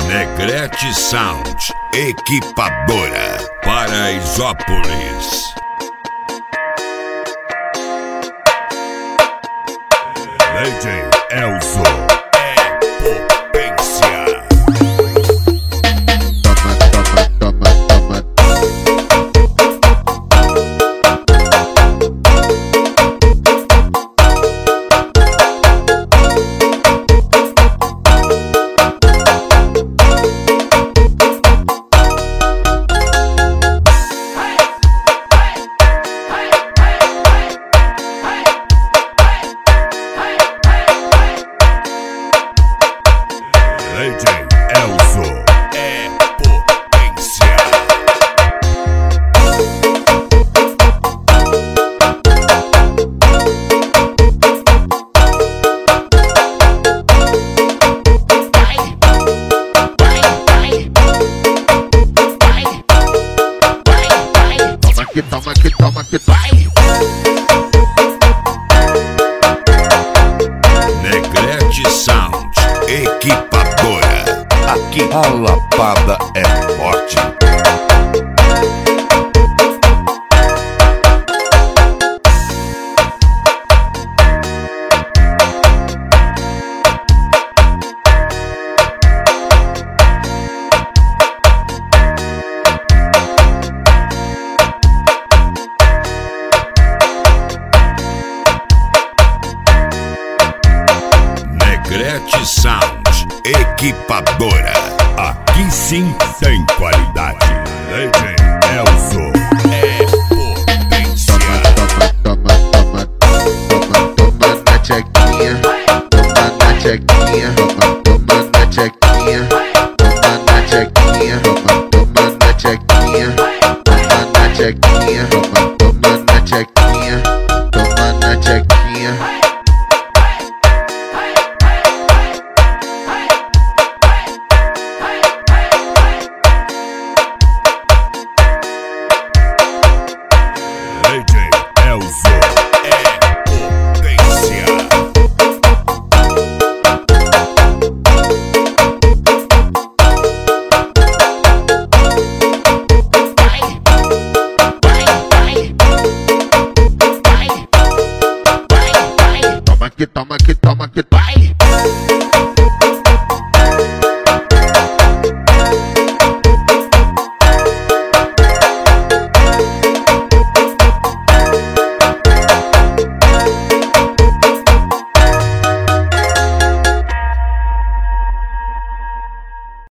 Negrete Sound, equipadora, Paraisópolis. DJ Elzo é potência. DJ Elzo é potência. Toma que vai. Negrete Sound, equipadora. Aqui a lapada é forte. Negrete Sound, equipadora. Aqui sim tem qualidade. DJ Elzo é potência. Toma na chequinha, toma na chequinha.